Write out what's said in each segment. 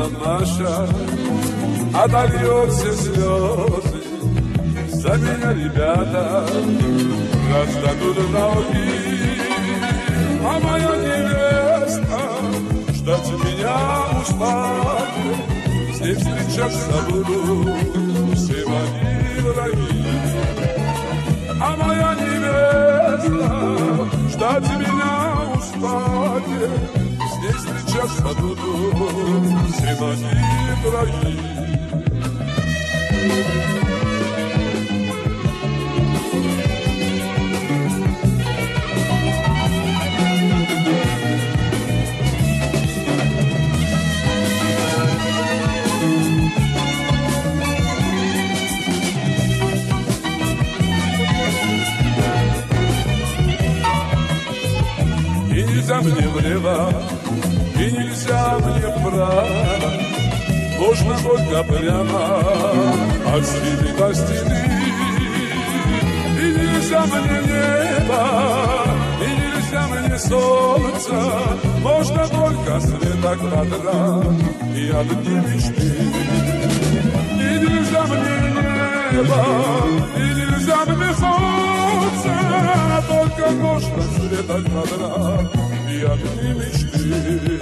мамаша, отольет все слезы. За меня ребята раздадут долги, а моя невеста ждать меня устала. С ней встречаться буду все мои враги, а моя невеста ждать меня устали. С ней встречаться буду все мои враги. Нельзя мне влево, и нельзя мне вправо, можно только прямо от стены до стены. И нельзя мне небо, и нельзя мне солнце, можно только света квадрат и одни мечты. И нельзя мне небо, и нельзя мне солнце, только можно света квадрат и одни мечты.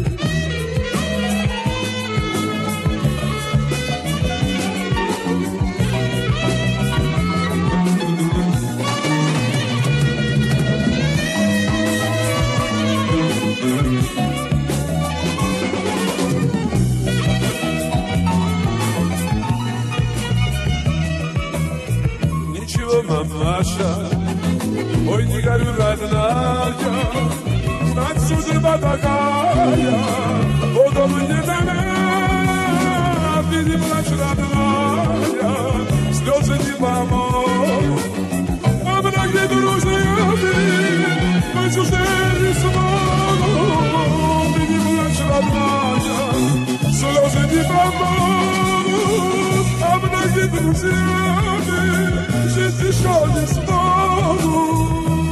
Ничего, мамаша, ой, не горю, родная, знать судьба такая, потом не дана, ты не плачь, родная, слезы не помогут, а многие друзья мы чужие не смогут. Ты не плачь, родная, слезы не помогут, а многие друзья жить еще не смогут.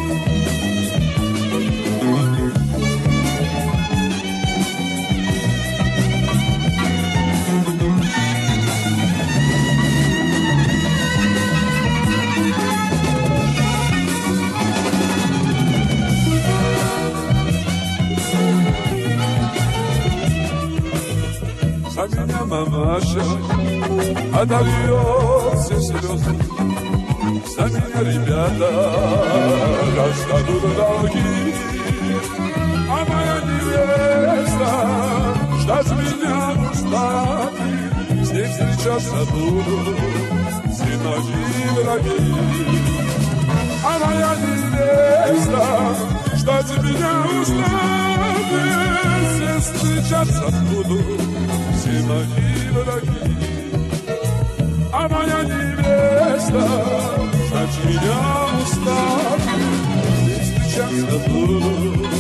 За меня мамаша отольет все слезы, за меня ребята раздадут долги, а моя невеста ждать меня устали. С ней встречаться буду все мои враги, а моя невеста ждать меня устали. С ней встречаться буду все мои враги, а моя невеста ждать меня устали. Встречаться буду